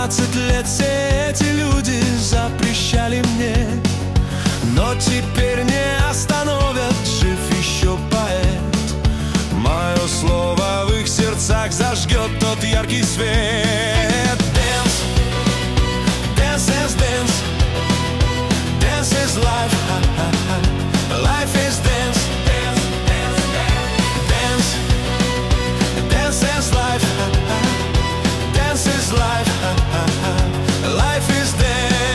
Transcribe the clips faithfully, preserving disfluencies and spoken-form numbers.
двадцать лет все эти люди запрещали мне, но теперь не остановят, жив еще поэт. Мое слово в их сердцах зажгет тот яркий свет. Dance, dance is dance, dance is life, life is dance, dance, dance, dance, dance is life, dance is life, life is dance.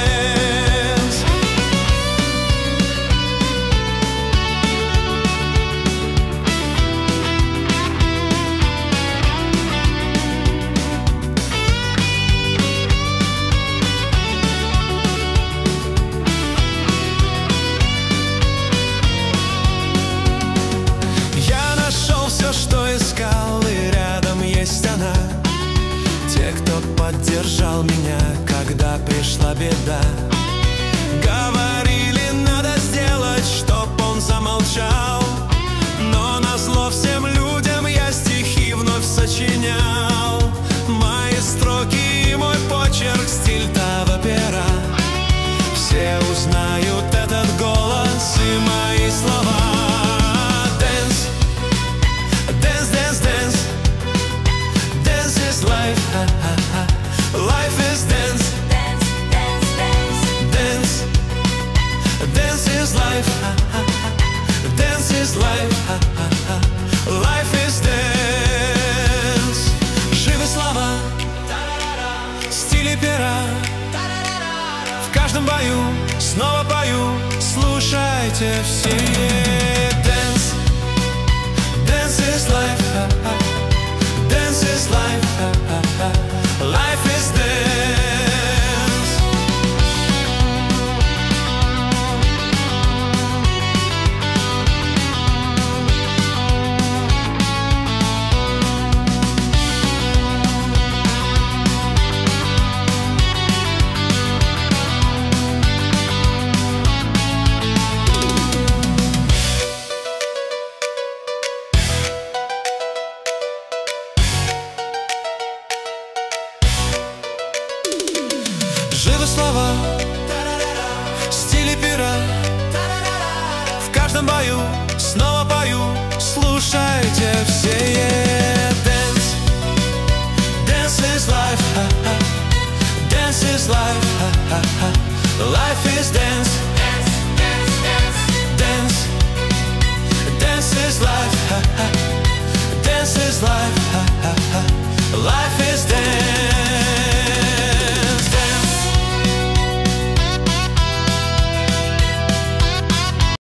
Я нашел все, что искал, и рядом есть она. Те, кто поддержал меня, когда пришла беда, говорили, надо сделать, чтоб он замолчал. Но назло всем людям я стихи вновь сочинял. Мои строки и мой почерк, стиль того пера. Все узнают этот голос и мои слова. Dance, dance, dance, dance, dance is life, life is dance, dance, dance, dance, dance, dance is life, dance is life, life is dance. Живы слова, стили пера, в каждом бою снова пою, слушайте все. Dance, dance is life, dance is life, life is dance. Живы слова, стили пера, в каждом бою снова пою, слушайте все. Dance, dance is life, dance is life, life is dance, dance, dance is life, dance is life, life is dance.